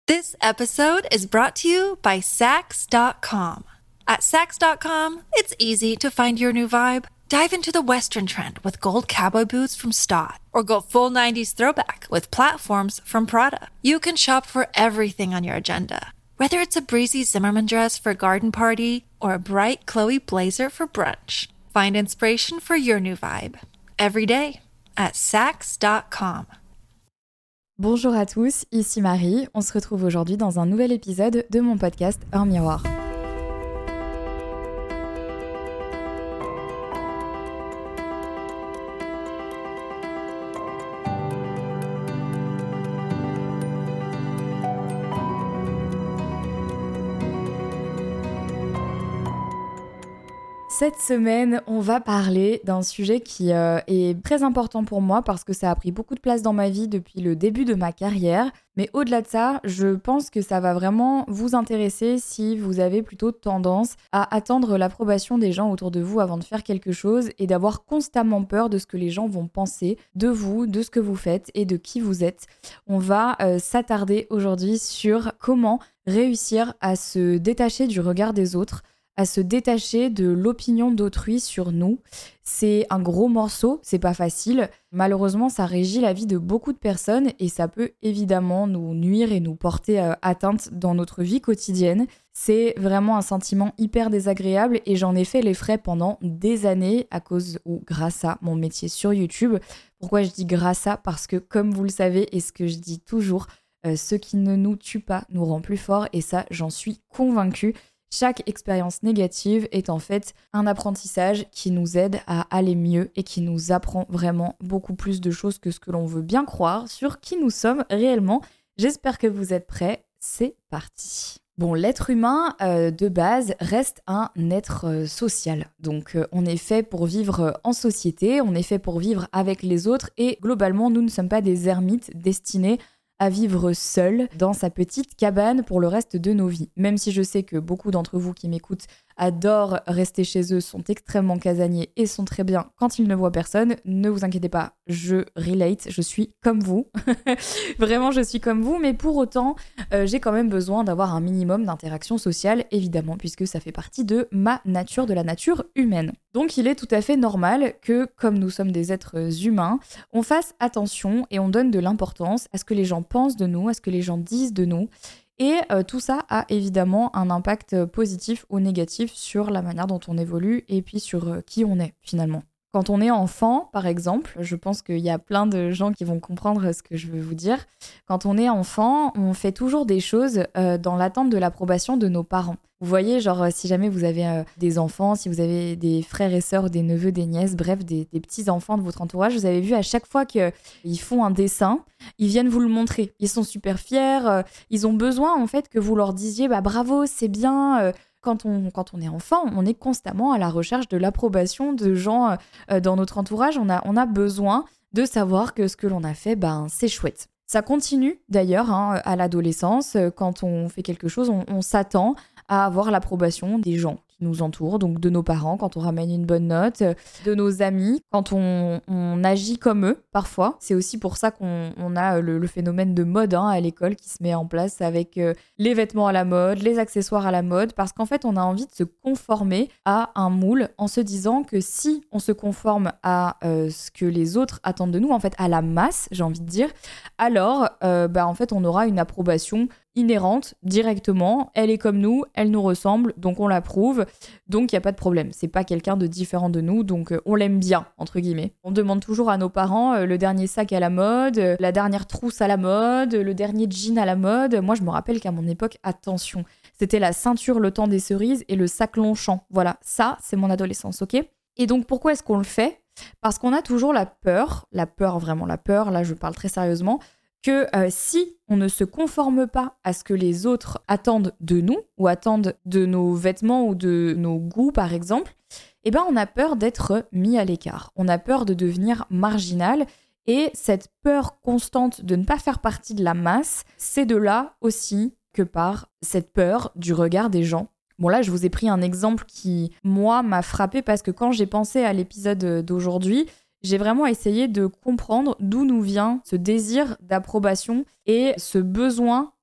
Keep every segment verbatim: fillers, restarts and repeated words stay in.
This episode is brought to you by Sax dot com. At Sax dot com, it's easy to find your new vibe. Dive into the Western trend with gold cowboy boots from Stott, or go full nineties throwback with platforms from Prada. You can shop for everything on your agenda, whether it's a breezy Zimmermann dress for a garden party or a bright Chloe blazer for brunch. Find inspiration for your new vibe every day at Sax dot com. Bonjour à tous, ici Marie. On se retrouve aujourd'hui dans un nouvel épisode de mon podcast Hors Miroir. Cette semaine, on va parler d'un sujet qui euh, est très important pour moi parce que ça a pris beaucoup de place dans ma vie depuis le début de ma carrière. Mais au-delà de ça, je pense que ça va vraiment vous intéresser si vous avez plutôt tendance à attendre l'approbation des gens autour de vous avant de faire quelque chose et d'avoir constamment peur de ce que les gens vont penser de vous, de ce que vous faites et de qui vous êtes. On va euh, s'attarder aujourd'hui sur comment réussir à se détacher du regard des autres, à se détacher de l'opinion d'autrui sur nous. C'est un gros morceau, c'est pas facile. Malheureusement, ça régit la vie de beaucoup de personnes et ça peut évidemment nous nuire et nous porter euh, atteinte dans notre vie quotidienne. C'est vraiment un sentiment hyper désagréable et j'en ai fait les frais pendant des années à cause ou grâce à mon métier sur YouTube. Pourquoi je dis grâce à ? Parce que comme vous le savez et ce que je dis toujours, euh, ce qui ne nous tue pas nous rend plus forts et ça, j'en suis convaincue. Chaque expérience négative est en fait un apprentissage qui nous aide à aller mieux et qui nous apprend vraiment beaucoup plus de choses que ce que l'on veut bien croire sur qui nous sommes réellement. J'espère que vous êtes prêts, c'est parti. Bon, l'être humain, euh, de base, reste un être euh, social. Donc, euh, on est fait pour vivre en société, on est fait pour vivre avec les autres et globalement, nous ne sommes pas des ermites destinés à vivre seul dans sa petite cabane pour le reste de nos vies. Même si je sais que beaucoup d'entre vous qui m'écoutent adorent rester chez eux, sont extrêmement casaniers et sont très bien quand ils ne voient personne, ne vous inquiétez pas, je relate, je suis comme vous. Vraiment, je suis comme vous, mais pour autant, euh, j'ai quand même besoin d'avoir un minimum d'interaction sociale, évidemment, puisque ça fait partie de ma nature, de la nature humaine. Donc il est tout à fait normal que, comme nous sommes des êtres humains, on fasse attention et on donne de l'importance à ce que les gens pensent de nous, à ce que les gens disent de nous. Et euh, tout ça a évidemment un impact positif ou négatif sur la manière dont on évolue et puis sur euh, qui on est finalement. Quand on est enfant, par exemple, je pense qu'il y a plein de gens qui vont comprendre ce que je veux vous dire. Quand on est enfant, on fait toujours des choses euh, dans l'attente de l'approbation de nos parents. Vous voyez, genre, si jamais vous avez euh, des enfants, si vous avez des frères et sœurs, des neveux, des nièces, bref, des, des petits-enfants de votre entourage, vous avez vu à chaque fois qu'ils font un dessin, ils viennent vous le montrer. Ils sont super fiers, euh, ils ont besoin, en fait, que vous leur disiez bah, « bravo, c'est bien euh, ». Quand on, quand on est enfant, on est constamment à la recherche de l'approbation de gens euh, dans notre entourage. On a, on a besoin de savoir que ce que l'on a fait, ben, c'est chouette. Ça continue d'ailleurs hein, à l'adolescence. Quand on fait quelque chose, on, on s'attend à avoir l'approbation des gens qui nous entourent, donc de nos parents quand on ramène une bonne note, de nos amis quand on, on agit comme eux parfois. C'est aussi pour ça qu'on on a le, le phénomène de mode hein, à l'école qui se met en place avec euh, les vêtements à la mode, les accessoires à la mode, parce qu'en fait on a envie de se conformer à un moule en se disant que si on se conforme à euh, ce que les autres attendent de nous, en fait à la masse, j'ai envie de dire, alors euh, bah, en fait on aura une approbation inhérente directement, elle est comme nous, elle nous ressemble, donc on l'approuve, donc il n'y a pas de problème. C'est pas quelqu'un de différent de nous, donc euh, on l'aime bien, entre guillemets. On demande toujours à nos parents euh, le dernier sac à la mode, euh, la dernière trousse à la mode, le dernier jean à la mode. Moi, je me rappelle qu'à mon époque, attention, c'était la ceinture le temps des cerises et le sac Longchamp. Voilà, ça, c'est mon adolescence, ok ? Et donc, pourquoi est-ce qu'on le fait ? Parce qu'on a toujours la peur, la peur, vraiment la peur, là je parle très sérieusement, que euh, si on ne se conforme pas à ce que les autres attendent de nous, ou attendent de nos vêtements ou de nos goûts par exemple, eh ben on a peur d'être mis à l'écart. On a peur de devenir marginal et cette peur constante de ne pas faire partie de la masse, c'est de là aussi que part cette peur du regard des gens. Bon là, je vous ai pris un exemple qui, moi, m'a frappée parce que quand j'ai pensé à l'épisode d'aujourd'hui, j'ai vraiment essayé de comprendre d'où nous vient ce désir d'approbation et ce besoin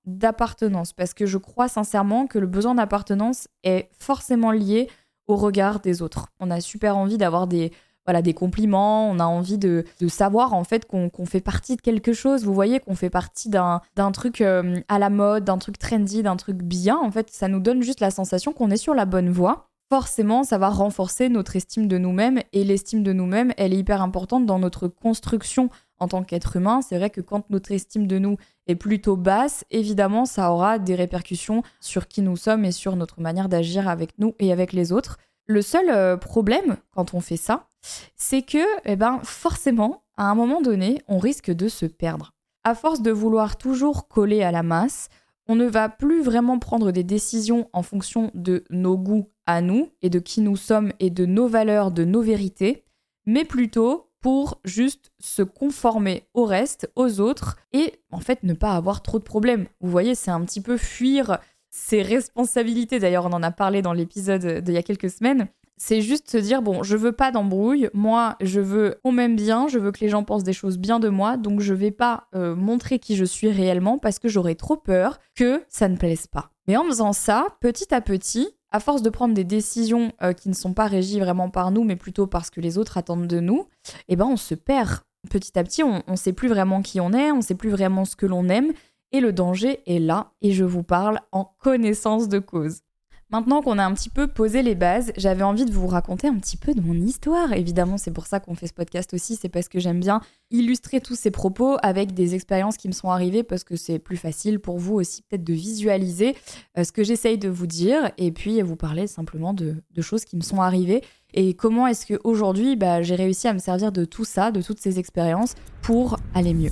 d'appartenance, parce que je crois sincèrement que le besoin d'appartenance est forcément lié au regard des autres. On a super envie d'avoir des, voilà, des compliments, on a envie de, de savoir en fait qu'on, qu'on fait partie de quelque chose, vous voyez, qu'on fait partie d'un, d'un truc euh, à la mode, d'un truc trendy, d'un truc bien. En fait, ça nous donne juste la sensation qu'on est sur la bonne voie. Forcément, ça va renforcer notre estime de nous-mêmes, et l'estime de nous-mêmes, elle est hyper importante dans notre construction en tant qu'être humain. C'est vrai que quand notre estime de nous est plutôt basse, évidemment, ça aura des répercussions sur qui nous sommes et sur notre manière d'agir avec nous et avec les autres. Le seul euh, problème quand on fait ça, c'est que eh ben, forcément, à un moment donné, on risque de se perdre. À force de vouloir toujours coller à la masse, on ne va plus vraiment prendre des décisions en fonction de nos goûts à nous et de qui nous sommes et de nos valeurs, de nos vérités, mais plutôt pour juste se conformer au reste, aux autres, et en fait ne pas avoir trop de problèmes. Vous voyez, c'est un petit peu fuir ses responsabilités. D'ailleurs, on en a parlé dans l'épisode d'il y a quelques semaines. C'est juste se dire, bon, je veux pas d'embrouille, moi, je veux qu'on m'aime bien, je veux que les gens pensent des choses bien de moi, donc je vais pas euh, montrer qui je suis réellement parce que j'aurais trop peur que ça ne plaise pas. Mais en faisant ça, petit à petit, à force de prendre des décisions euh, qui ne sont pas régies vraiment par nous, mais plutôt parce que les autres attendent de nous, eh ben on se perd. Petit à petit, on ne sait plus vraiment qui on est, on ne sait plus vraiment ce que l'on aime, et le danger est là, et je vous parle en connaissance de cause. Maintenant qu'on a un petit peu posé les bases, j'avais envie de vous raconter un petit peu de mon histoire. Évidemment, c'est pour ça qu'on fait ce podcast aussi, c'est parce que j'aime bien illustrer tous ces propos avec des expériences qui me sont arrivées, parce que c'est plus facile pour vous aussi peut-être de visualiser euh, ce que j'essaye de vous dire, et puis vous parler simplement de, de choses qui me sont arrivées, et comment est-ce qu'aujourd'hui bah, j'ai réussi à me servir de tout ça, de toutes ces expériences, pour aller mieux.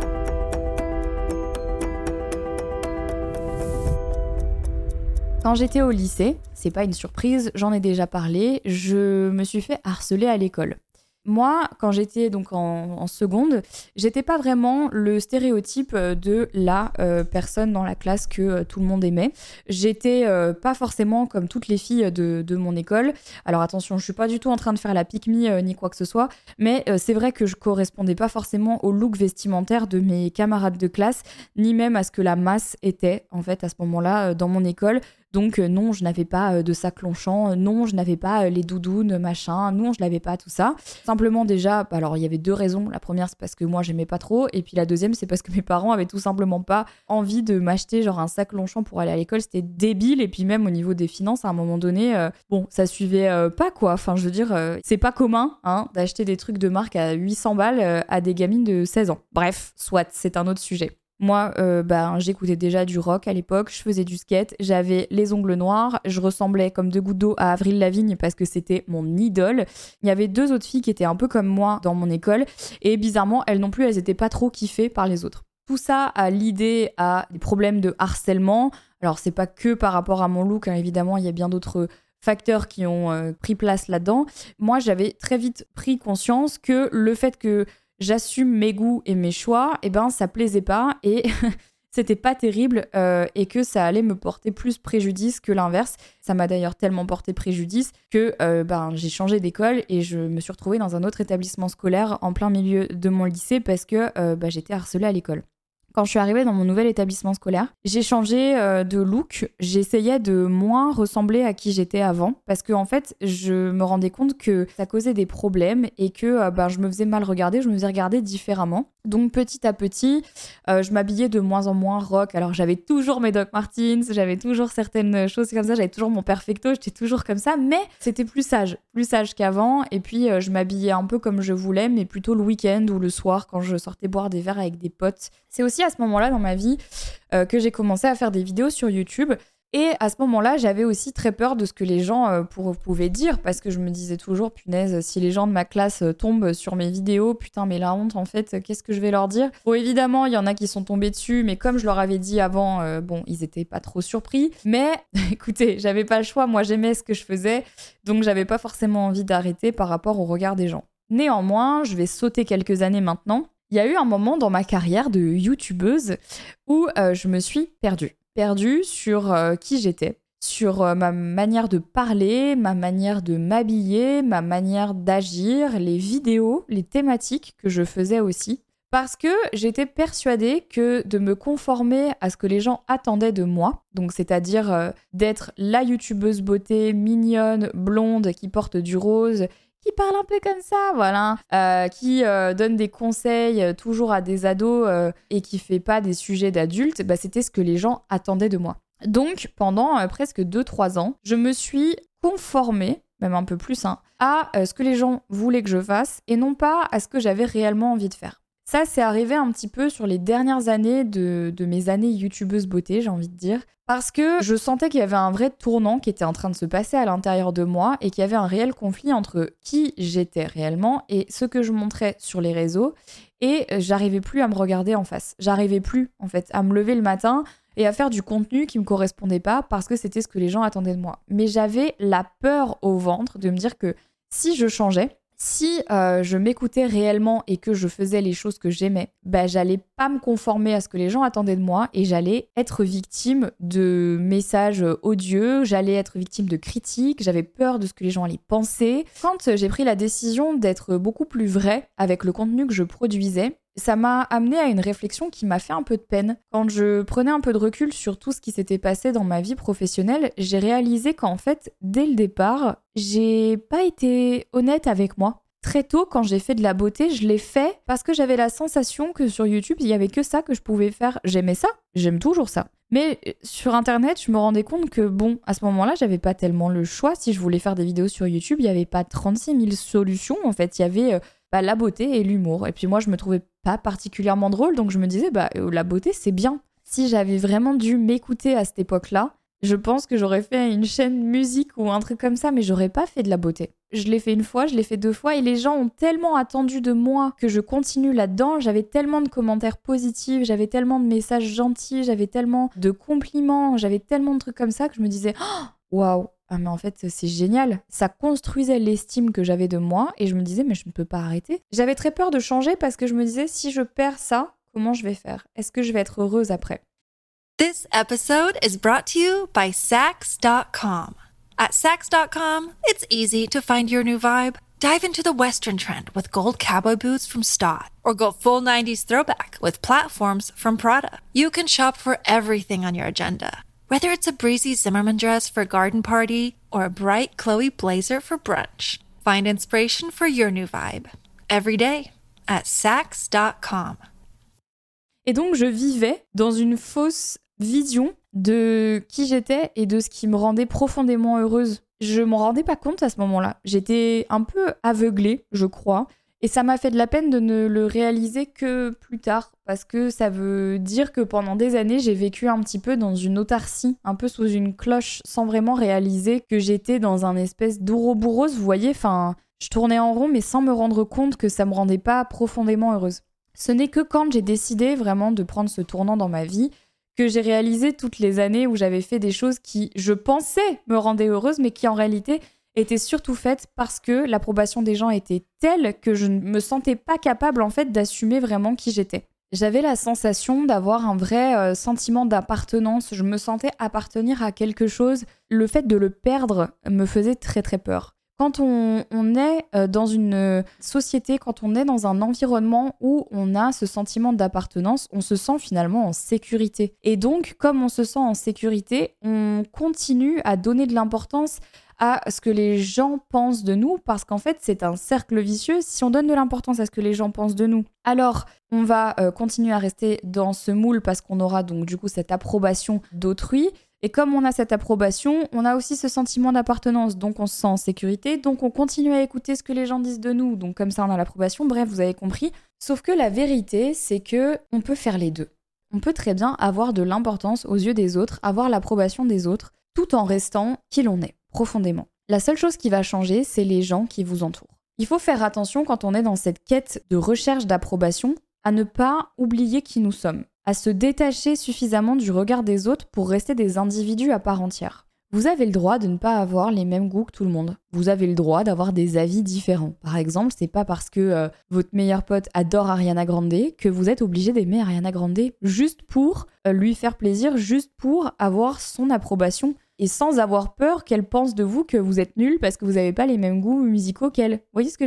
Quand j'étais au lycée, c'est pas une surprise, j'en ai déjà parlé, je me suis fait harceler à l'école. Moi, quand j'étais donc en, en seconde, j'étais pas vraiment le stéréotype de la euh, personne dans la classe que euh, tout le monde aimait. J'étais euh, pas forcément comme toutes les filles de, de mon école. Alors attention, je suis pas du tout en train de faire la pique-me euh, ni quoi que ce soit, mais euh, c'est vrai que je correspondais pas forcément au look vestimentaire de mes camarades de classe, ni même à ce que la masse était en fait à ce moment-là euh, dans mon école. Donc euh, non, je n'avais pas euh, de sac Longchamp, euh, non, je n'avais pas euh, les doudounes, machin, non, je n'avais pas tout ça. Simplement déjà, alors il y avait deux raisons. La première, c'est parce que moi, j'aimais pas trop. Et puis la deuxième, c'est parce que mes parents avaient tout simplement pas envie de m'acheter genre un sac Longchamp pour aller à l'école. C'était débile. Et puis même au niveau des finances, à un moment donné, euh, bon, ça suivait euh, pas quoi. Enfin, je veux dire, euh, c'est pas commun hein, d'acheter des trucs de marque à huit cents balles euh, à des gamines de seize ans. Bref, soit, c'est un autre sujet. Moi, euh, bah, j'écoutais déjà du rock à l'époque, je faisais du skate, j'avais les ongles noirs, je ressemblais comme deux gouttes d'eau à Avril Lavigne parce que c'était mon idole. Il y avait deux autres filles qui étaient un peu comme moi dans mon école et bizarrement, elles non plus, elles étaient pas trop kiffées par les autres. Tout ça a l'idée à des problèmes de harcèlement. Alors, c'est pas que par rapport à mon look, hein, évidemment, il y a bien d'autres facteurs qui ont euh, pris place là-dedans. Moi, j'avais très vite pris conscience que le fait que j'assume mes goûts et mes choix, et eh ben ça plaisait pas et c'était pas terrible euh, et que ça allait me porter plus préjudice que l'inverse. Ça m'a d'ailleurs tellement porté préjudice que euh, ben, j'ai changé d'école et je me suis retrouvée dans un autre établissement scolaire en plein milieu de mon lycée parce que euh, ben, j'étais harcelée à l'école. Quand je suis arrivée dans mon nouvel établissement scolaire, j'ai changé euh, de look. J'essayais de moins ressembler à qui j'étais avant parce que en fait, je me rendais compte que ça causait des problèmes et que euh, ben, je me faisais mal regarder, je me faisais regarder différemment. Donc petit à petit, euh, je m'habillais de moins en moins rock. Alors j'avais toujours mes Doc Martens, j'avais toujours certaines choses comme ça, j'avais toujours mon perfecto, j'étais toujours comme ça, mais c'était plus sage, plus sage qu'avant. Et puis euh, je m'habillais un peu comme je voulais, mais plutôt le week-end ou le soir quand je sortais boire des verres avec des potes. C'est aussi à ce moment-là dans ma vie euh, que j'ai commencé à faire des vidéos sur YouTube. Et à ce moment-là, j'avais aussi très peur de ce que les gens euh, pour, pouvaient dire parce que je me disais toujours, punaise, si les gens de ma classe euh, tombent sur mes vidéos, putain, mais la honte, en fait, euh, qu'est-ce que je vais leur dire ? Bon, évidemment, il y en a qui sont tombés dessus, mais comme je leur avais dit avant, euh, bon, ils étaient pas trop surpris. Mais écoutez, j'avais pas le choix, moi j'aimais ce que je faisais, donc j'avais pas forcément envie d'arrêter par rapport au regard des gens. Néanmoins, je vais sauter quelques années maintenant. Il y a eu un moment dans ma carrière de youtubeuse où euh, je me suis perdue. Perdue sur euh, qui j'étais, sur euh, ma manière de parler, ma manière de m'habiller, ma manière d'agir, les vidéos, les thématiques que je faisais aussi. Parce que j'étais persuadée que de me conformer à ce que les gens attendaient de moi, donc c'est-à-dire euh, d'être la youtubeuse beauté mignonne, blonde, qui porte du rose, qui parle un peu comme ça, voilà, euh, qui euh, donne des conseils euh, toujours à des ados euh, et qui fait pas des sujets d'adultes, bah, c'était ce que les gens attendaient de moi. Donc, pendant euh, presque deux trois ans, je me suis conformée, même un peu plus, hein, à euh, ce que les gens voulaient que je fasse et non pas à ce que j'avais réellement envie de faire. Ça, c'est arrivé un petit peu sur les dernières années de, de mes années youtubeuse beauté, j'ai envie de dire, parce que je sentais qu'il y avait un vrai tournant qui était en train de se passer à l'intérieur de moi et qu'il y avait un réel conflit entre qui j'étais réellement et ce que je montrais sur les réseaux. Et j'arrivais plus à me regarder en face. J'arrivais plus, en fait, à me lever le matin et à faire du contenu qui me correspondait pas parce que c'était ce que les gens attendaient de moi. Mais j'avais la peur au ventre de me dire que si je changeais, si euh, je m'écoutais réellement et que je faisais les choses que j'aimais, bah, j'allais pas me conformer à ce que les gens attendaient de moi et j'allais être victime de messages odieux, j'allais être victime de critiques, j'avais peur de ce que les gens allaient penser. Quand j'ai pris la décision d'être beaucoup plus vraie avec le contenu que je produisais, ça m'a amené à une réflexion qui m'a fait un peu de peine. Quand je prenais un peu de recul sur tout ce qui s'était passé dans ma vie professionnelle, j'ai réalisé qu'en fait, dès le départ, j'ai pas été honnête avec moi. Très tôt, quand j'ai fait de la beauté, je l'ai fait parce que j'avais la sensation que sur YouTube, il y avait que ça que je pouvais faire. J'aimais ça, j'aime toujours ça. Mais sur Internet, je me rendais compte que, bon, à ce moment-là, j'avais pas tellement le choix. Si je voulais faire des vidéos sur YouTube, il y avait pas trente-six mille solutions. En fait, il y avait euh, bah, la beauté et l'humour. Et puis moi, je me trouvais pas particulièrement drôle, donc je me disais, bah, euh, la beauté, c'est bien. Si j'avais vraiment dû m'écouter à cette époque-là, je pense que j'aurais fait une chaîne musique ou un truc comme ça, mais j'aurais pas fait de la beauté. Je l'ai fait une fois, je l'ai fait deux fois, et les gens ont tellement attendu de moi que je continue là-dedans. J'avais tellement de commentaires positifs, j'avais tellement de messages gentils, j'avais tellement de compliments, j'avais tellement de trucs comme ça que je me disais « Waouh !» Ah mais en fait, c'est génial. Ça construisait l'estime que j'avais de moi, et je me disais « Mais je ne peux pas arrêter. » J'avais très peur de changer parce que je me disais « Si je perds ça, comment je vais faire? Est-ce que je vais être heureuse après ?» This episode is brought to you by Sax dot com. At Sax dot com, it's easy to find your new vibe. Dive into the Western trend with gold cowboy boots from Stott, or go full nineties throwback with platforms from Prada. You can shop for everything on your agenda, whether it's a breezy Zimmermann dress for a garden party or a bright Chloe blazer for brunch. Find inspiration for your new vibe every day at Sax dot com. Et donc, je vivais dans une fausse vision de qui j'étais et de ce qui me rendait profondément heureuse. Je m'en rendais pas compte à ce moment-là. J'étais un peu aveuglée, je crois. Et ça m'a fait de la peine de ne le réaliser que plus tard. Parce que ça veut dire que pendant des années, j'ai vécu un petit peu dans une autarcie, un peu sous une cloche, sans vraiment réaliser que j'étais dans un espèce d'ouroboros. Vous voyez, enfin, je tournais en rond, mais sans me rendre compte que ça me rendait pas profondément heureuse. Ce n'est que quand j'ai décidé vraiment de prendre ce tournant dans ma vie que j'ai réalisé toutes les années où j'avais fait des choses qui, je pensais, me rendaient heureuse, mais qui en réalité étaient surtout faites parce que l'approbation des gens était telle que je ne me sentais pas capable en fait d'assumer vraiment qui j'étais. J'avais la sensation d'avoir un vrai euh, sentiment d'appartenance, je me sentais appartenir à quelque chose. Le fait de le perdre me faisait très très peur. Quand on, on est dans une société, quand on est dans un environnement où on a ce sentiment d'appartenance, on se sent finalement en sécurité. Et donc, comme on se sent en sécurité, on continue à donner de l'importance à ce que les gens pensent de nous, parce qu'en fait, c'est un cercle vicieux. Si on donne de l'importance à ce que les gens pensent de nous, alors on va euh, continuer à rester dans ce moule parce qu'on aura donc du coup cette approbation d'autrui. Et comme on a cette approbation, on a aussi ce sentiment d'appartenance, donc on se sent en sécurité, donc on continue à écouter ce que les gens disent de nous, donc comme ça on a l'approbation, bref, vous avez compris. Sauf que la vérité, c'est que on peut faire les deux. On peut très bien avoir de l'importance aux yeux des autres, avoir l'approbation des autres, tout en restant qui l'on est, profondément. La seule chose qui va changer, c'est les gens qui vous entourent. Il faut faire attention quand on est dans cette quête de recherche d'approbation, à ne pas oublier qui nous sommes, à se détacher suffisamment du regard des autres pour rester des individus à part entière. Vous avez le droit de ne pas avoir les mêmes goûts que tout le monde. Vous avez le droit d'avoir des avis différents. Par exemple, c'est pas parce que euh, votre meilleur pote adore Ariana Grande que vous êtes obligé d'aimer Ariana Grande juste pour euh, lui faire plaisir, juste pour avoir son approbation et sans avoir peur qu'elle pense de vous que vous êtes nul parce que vous n'avez pas les mêmes goûts musicaux qu'elle. Vous voyez ce que je veux dire ?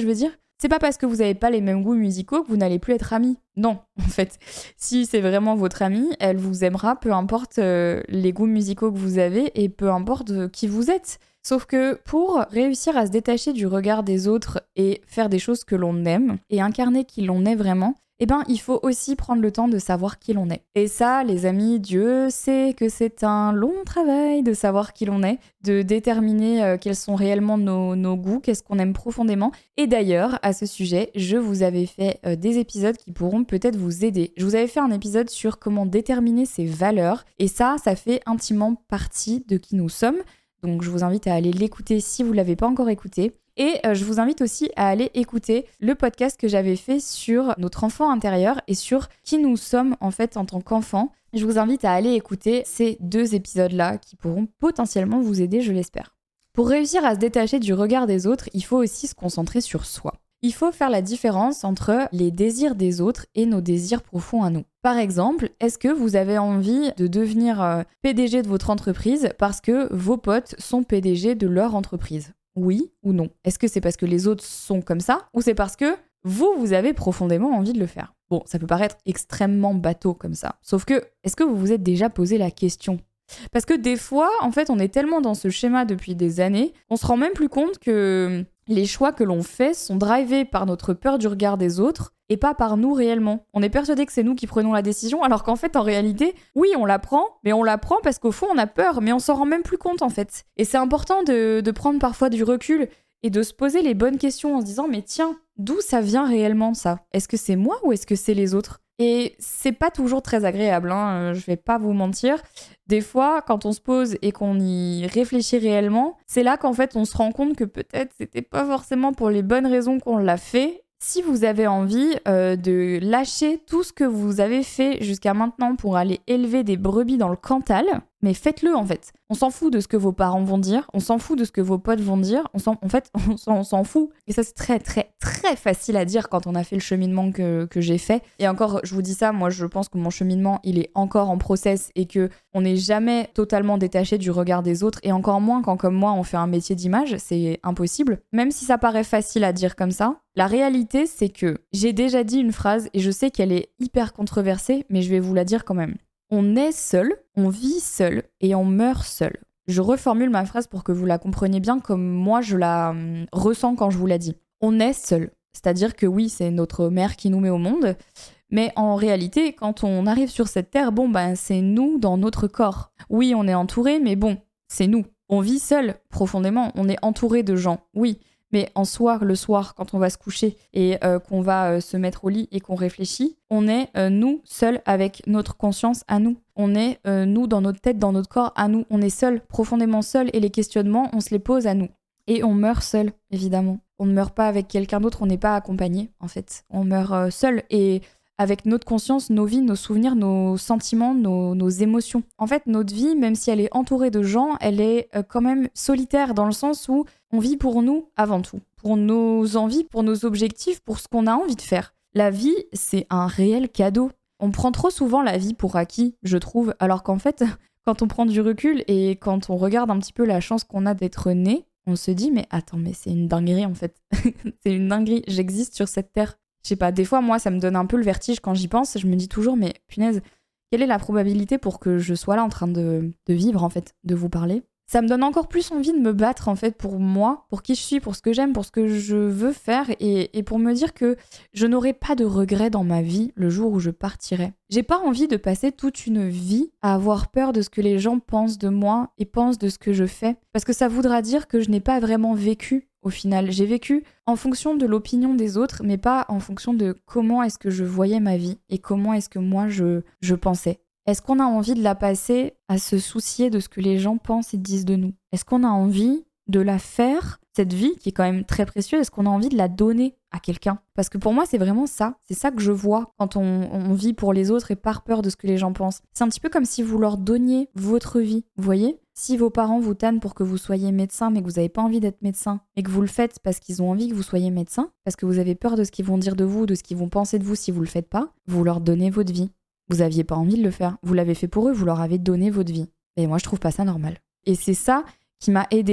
C'est pas parce que vous n'avez pas les mêmes goûts musicaux que vous n'allez plus être amis. Non, en fait. Si c'est vraiment votre amie, elle vous aimera, peu importe euh, les goûts musicaux que vous avez et peu importe euh, qui vous êtes. Sauf que pour réussir à se détacher du regard des autres et faire des choses que l'on aime et incarner qui l'on est vraiment, eh ben, il faut aussi prendre le temps de savoir qui l'on est. Et ça, les amis, Dieu sait que c'est un long travail de savoir qui l'on est, de déterminer euh, quels sont réellement nos, nos goûts, qu'est-ce qu'on aime profondément. Et d'ailleurs, à ce sujet, je vous avais fait euh, des épisodes qui pourront peut-être vous aider. Je vous avais fait un épisode sur comment déterminer ses valeurs. Et ça, ça fait intimement partie de qui nous sommes. Donc je vous invite à aller l'écouter si vous ne l'avez pas encore écouté. Et euh, je vous invite aussi à aller écouter le podcast que j'avais fait sur notre enfant intérieur et sur qui nous sommes en fait en tant qu'enfant. Je vous invite à aller écouter ces deux épisodes-là qui pourront potentiellement vous aider, je l'espère. Pour réussir à se détacher du regard des autres, il faut aussi se concentrer sur soi. Il faut faire la différence entre les désirs des autres et nos désirs profonds à nous. Par exemple, est-ce que vous avez envie de devenir euh, P D G de votre entreprise parce que vos potes sont P D G de leur entreprise ? Oui ou non ? Est-ce que c'est parce que les autres sont comme ça ou c'est parce que vous, vous avez profondément envie de le faire ? Bon, ça peut paraître extrêmement bateau comme ça. Sauf que, est-ce que vous vous êtes déjà posé la question ? Parce que des fois, en fait, on est tellement dans ce schéma depuis des années, on se rend même plus compte que les choix que l'on fait sont drivés par notre peur du regard des autres et pas par nous réellement. On est persuadé que c'est nous qui prenons la décision, alors qu'en fait, en réalité, oui, on la prend, mais on la prend parce qu'au fond, on a peur, mais on s'en rend même plus compte, en fait. Et c'est important de, de prendre parfois du recul et de se poser les bonnes questions en se disant « Mais tiens, d'où ça vient réellement, ça ? Est-ce que c'est moi ou est-ce que c'est les autres ?» Et c'est pas toujours très agréable, hein, je vais pas vous mentir. Des fois, quand on se pose et qu'on y réfléchit réellement, c'est là qu'en fait on se rend compte que peut-être c'était pas forcément pour les bonnes raisons qu'on l'a fait. Si vous avez envie euh, de lâcher tout ce que vous avez fait jusqu'à maintenant pour aller élever des brebis dans le Cantal, mais faites-le en fait. On s'en fout de ce que vos parents vont dire, on s'en fout de ce que vos potes vont dire, on s'en, en fait, on s'en, on s'en fout. Et ça, c'est très, très, très facile à dire quand on a fait le cheminement que, que j'ai fait. Et encore, je vous dis ça, moi, je pense que mon cheminement, il est encore en process et que on n'est jamais totalement détaché du regard des autres. Et encore moins quand, comme moi, on fait un métier d'image, c'est impossible. Même si ça paraît facile à dire comme ça, la réalité, c'est que j'ai déjà dit une phrase et je sais qu'elle est hyper controversée, mais je vais vous la dire quand même. On est seul, on vit seul et on meurt seul. Je reformule ma phrase pour que vous la compreniez bien comme moi je la hum, ressens quand je vous la dis. On est seul, c'est-à-dire que oui, c'est notre mère qui nous met au monde, mais en réalité, quand on arrive sur cette terre, bon ben c'est nous dans notre corps. Oui, on est entouré, mais bon, c'est nous. On vit seul profondément, on est entouré de gens, oui. Mais en soi, le soir, quand on va se coucher et euh, qu'on va euh, se mettre au lit et qu'on réfléchit, on est euh, nous seuls avec notre conscience à nous. On est euh, nous dans notre tête, dans notre corps à nous. On est seuls, profondément seuls et les questionnements, on se les pose à nous. Et on meurt seul, évidemment. On ne meurt pas avec quelqu'un d'autre, on n'est pas accompagné en fait. On meurt euh, seul et avec notre conscience, nos vies, nos souvenirs, nos sentiments, nos, nos émotions. En fait, notre vie, même si elle est entourée de gens, elle est euh, quand même solitaire dans le sens où on vit pour nous avant tout, pour nos envies, pour nos objectifs, pour ce qu'on a envie de faire. La vie, c'est un réel cadeau. On prend trop souvent la vie pour acquis, je trouve, alors qu'en fait, quand on prend du recul et quand on regarde un petit peu la chance qu'on a d'être né, on se dit « mais attends, mais c'est une dinguerie en fait. C'est une dinguerie, j'existe sur cette terre. » Je sais pas, des fois, moi, ça me donne un peu le vertige quand j'y pense. Je me dis toujours, mais punaise, quelle est la probabilité pour que je sois là en train de, de vivre, en fait, de vous parler ? Ça me donne encore plus envie de me battre, en fait, pour moi, pour qui je suis, pour ce que j'aime, pour ce que je veux faire et, et pour me dire que je n'aurai pas de regrets dans ma vie le jour où je partirai. J'ai pas envie de passer toute une vie à avoir peur de ce que les gens pensent de moi et pensent de ce que je fais, parce que ça voudra dire que je n'ai pas vraiment vécu. Au final, j'ai vécu en fonction de l'opinion des autres, mais pas en fonction de comment est-ce que je voyais ma vie et comment est-ce que moi je, je pensais. Est-ce qu'on a envie de la passer à se soucier de ce que les gens pensent et disent de nous ? Est-ce qu'on a envie de la faire, cette vie qui est quand même très précieuse, est-ce qu'on a envie de la donner à quelqu'un ? Parce que pour moi, c'est vraiment ça. C'est ça que je vois quand on, on vit pour les autres et par peur de ce que les gens pensent. C'est un petit peu comme si vous leur donniez votre vie, vous voyez ? Si vos parents vous tannent pour que vous soyez médecin, mais que vous n'avez pas envie d'être médecin, et que vous le faites parce qu'ils ont envie que vous soyez médecin, parce que vous avez peur de ce qu'ils vont dire de vous, de ce qu'ils vont penser de vous si vous le faites pas, vous leur donnez votre vie. Vous n'aviez pas envie de le faire. Vous l'avez fait pour eux, vous leur avez donné votre vie. Et moi, je trouve pas ça normal. Et c'est ça qui m'a aidée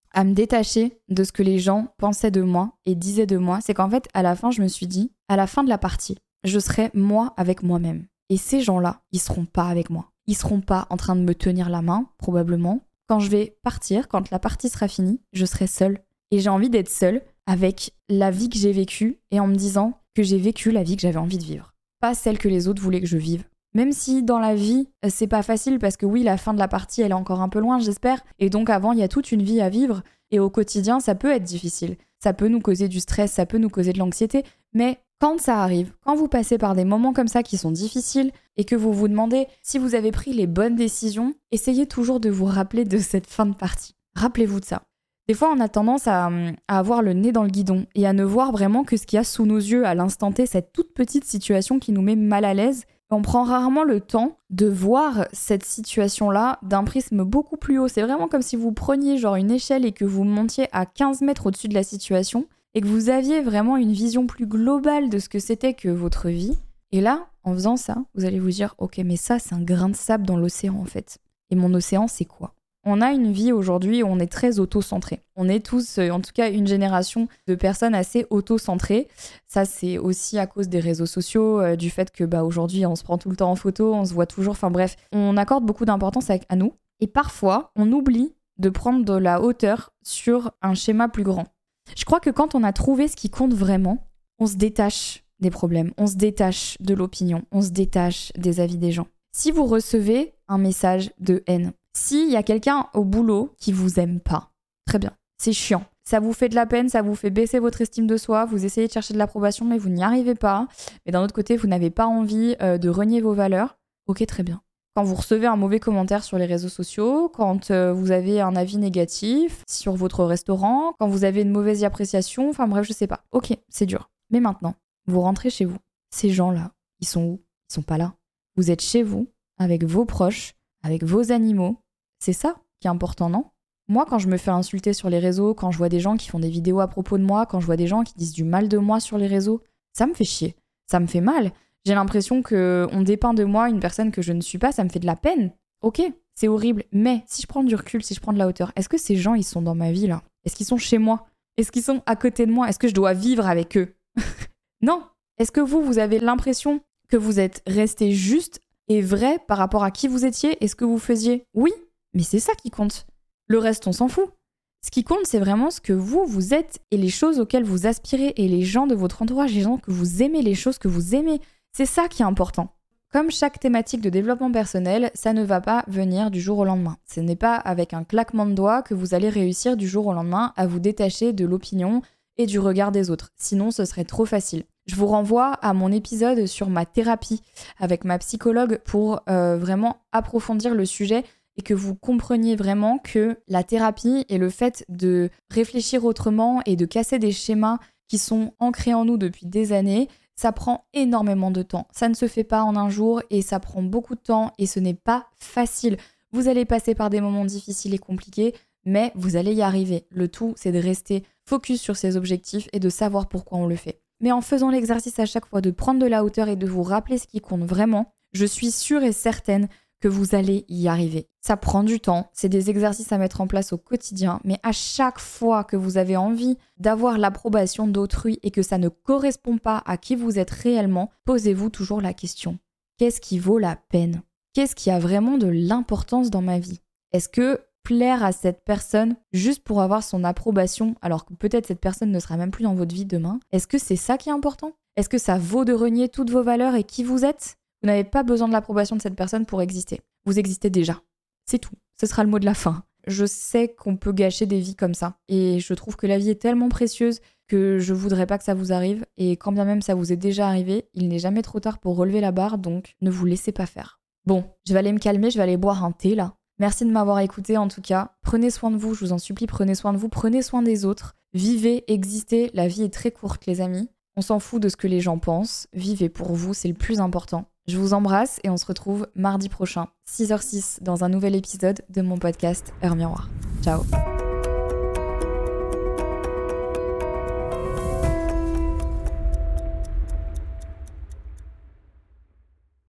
à me détacher de ce que les gens pensaient de moi et disaient de moi, c'est qu'en fait, à la fin, je me suis dit, à la fin de la partie, je serai moi avec moi-même. Et ces gens-là, ils seront pas avec moi. Ils seront pas en train de me tenir la main, probablement. Quand je vais partir, quand la partie sera finie, je serai seule. Et j'ai envie d'être seule avec la vie que j'ai vécue et en me disant que j'ai vécu la vie que j'avais envie de vivre. Pas celle que les autres voulaient que je vive. Même si dans la vie, c'est pas facile parce que oui, la fin de la partie, elle est encore un peu loin, j'espère. Et donc avant, il y a toute une vie à vivre. Et au quotidien, ça peut être difficile. Ça peut nous causer du stress, ça peut nous causer de l'anxiété. Mais quand ça arrive, quand vous passez par des moments comme ça qui sont difficiles et que vous vous demandez si vous avez pris les bonnes décisions, essayez toujours de vous rappeler de cette fin de partie. Rappelez-vous de ça. Des fois, on a tendance à, à avoir le nez dans le guidon et à ne voir vraiment que ce qu'il y a sous nos yeux à l'instant T, cette toute petite situation qui nous met mal à l'aise. On prend rarement le temps de voir cette situation-là d'un prisme beaucoup plus haut. C'est vraiment comme si vous preniez genre une échelle et que vous montiez à quinze mètres au-dessus de la situation et que vous aviez vraiment une vision plus globale de ce que c'était que votre vie. Et là, en faisant ça, vous allez vous dire « Ok, mais ça, c'est un grain de sable dans l'océan en fait. Et mon océan, c'est quoi ?» On a une vie aujourd'hui où on est très auto-centré. On est tous, en tout cas, une génération de personnes assez auto-centrées. Ça, c'est aussi à cause des réseaux sociaux, euh, du fait que bah, aujourd'hui, on se prend tout le temps en photo, on se voit toujours. Enfin bref, on accorde beaucoup d'importance à, à nous. Et parfois, on oublie de prendre de la hauteur sur un schéma plus grand. Je crois que quand on a trouvé ce qui compte vraiment, on se détache des problèmes, on se détache de l'opinion, on se détache des avis des gens. Si vous recevez un message de haine, s'il y a quelqu'un au boulot qui vous aime pas, très bien, c'est chiant. Ça vous fait de la peine, ça vous fait baisser votre estime de soi, vous essayez de chercher de l'approbation mais vous n'y arrivez pas. Mais d'un autre côté, vous n'avez pas envie euh, de renier vos valeurs. Ok, très bien. Quand vous recevez un mauvais commentaire sur les réseaux sociaux, quand euh, vous avez un avis négatif sur votre restaurant, quand vous avez une mauvaise appréciation, enfin bref, je sais pas. Ok, c'est dur. Mais maintenant, vous rentrez chez vous. Ces gens-là, ils sont où? Ils sont pas là. Vous êtes chez vous, avec vos proches, avec vos animaux. C'est ça qui est important, non? Moi, quand je me fais insulter sur les réseaux, quand je vois des gens qui font des vidéos à propos de moi, quand je vois des gens qui disent du mal de moi sur les réseaux, ça me fait chier. Ça me fait mal. J'ai l'impression qu'on dépeint de moi une personne que je ne suis pas, ça me fait de la peine. Ok, c'est horrible, mais si je prends du recul, si je prends de la hauteur, est-ce que ces gens, ils sont dans ma vie, là? Est-ce qu'ils sont chez moi? Est-ce qu'ils sont à côté de moi? Est-ce que je dois vivre avec eux? Non. Est-ce que vous, vous avez l'impression que vous êtes resté juste et vrai par rapport à qui vous étiez et ce que vous faisiez? Oui, mais c'est ça qui compte. Le reste, on s'en fout. Ce qui compte, c'est vraiment ce que vous, vous êtes et les choses auxquelles vous aspirez et les gens de votre entourage, les gens que vous aimez, les choses que vous aimez. C'est ça qui est important. Comme chaque thématique de développement personnel, ça ne va pas venir du jour au lendemain. Ce n'est pas avec un claquement de doigts que vous allez réussir du jour au lendemain à vous détacher de l'opinion et du regard des autres. Sinon, ce serait trop facile. Je vous renvoie à mon épisode sur ma thérapie avec ma psychologue pour euh, vraiment approfondir le sujet et que vous compreniez vraiment que la thérapie et le fait de réfléchir autrement et de casser des schémas qui sont ancrés en nous depuis des années, ça prend énormément de temps. Ça ne se fait pas en un jour et ça prend beaucoup de temps et ce n'est pas facile. Vous allez passer par des moments difficiles et compliqués, mais vous allez y arriver. Le tout, c'est de rester focus sur ses objectifs et de savoir pourquoi on le fait. Mais en faisant l'exercice à chaque fois de prendre de la hauteur et de vous rappeler ce qui compte vraiment, je suis sûre et certaine que vous allez y arriver. Ça prend du temps, c'est des exercices à mettre en place au quotidien, mais à chaque fois que vous avez envie d'avoir l'approbation d'autrui et que ça ne correspond pas à qui vous êtes réellement, posez-vous toujours la question. Qu'est-ce qui vaut la peine? Qu'est-ce qui a vraiment de l'importance dans ma vie? Est-ce que plaire à cette personne juste pour avoir son approbation, alors que peut-être cette personne ne sera même plus dans votre vie demain, est-ce que c'est ça qui est important? Est-ce que ça vaut de renier toutes vos valeurs et qui vous êtes? Vous n'avez pas besoin de l'approbation de cette personne pour exister. Vous existez déjà. C'est tout. Ce sera le mot de la fin. Je sais qu'on peut gâcher des vies comme ça. Et je trouve que la vie est tellement précieuse que je voudrais pas que ça vous arrive. Et quand bien même ça vous est déjà arrivé, il n'est jamais trop tard pour relever la barre, donc ne vous laissez pas faire. Bon, je vais aller me calmer, je vais aller boire un thé là. Merci de m'avoir écouté en tout cas. Prenez soin de vous, je vous en supplie, prenez soin de vous, prenez soin des autres. Vivez, existez, la vie est très courte les amis. On s'en fout de ce que les gens pensent. Vivez pour vous, c'est le plus important. Je vous embrasse et on se retrouve mardi prochain, six heures six, dans un nouvel épisode de mon podcast Heure Miroir. Ciao.